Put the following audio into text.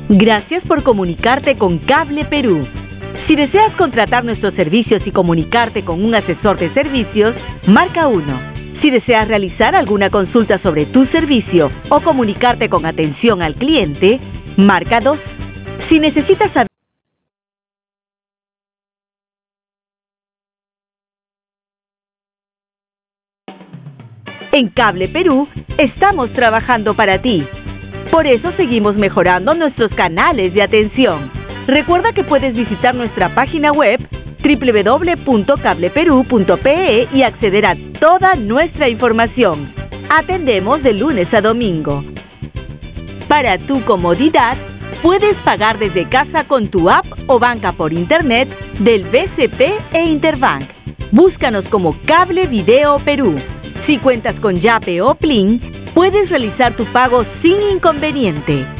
Gracias por comunicarte con Cable Perú. Si deseas contratar nuestros servicios y comunicarte con un asesor de servicios, marca 1. Si deseas realizar alguna consulta sobre tu servicio o comunicarte con atención al cliente, marca 2. Si necesitas saber en Cable Perú, estamos trabajando para ti. Por eso seguimos mejorando nuestros canales de atención. Recuerda que puedes visitar nuestra página web www.cableperu.pe y acceder a toda nuestra información. Atendemos de lunes a domingo. Para tu comodidad, puedes pagar desde casa con tu app o banca por internet del BCP e Interbank. Búscanos como Cable Video Perú. Si cuentas con Yape o Plin, puedes realizar tu pago sin inconveniente.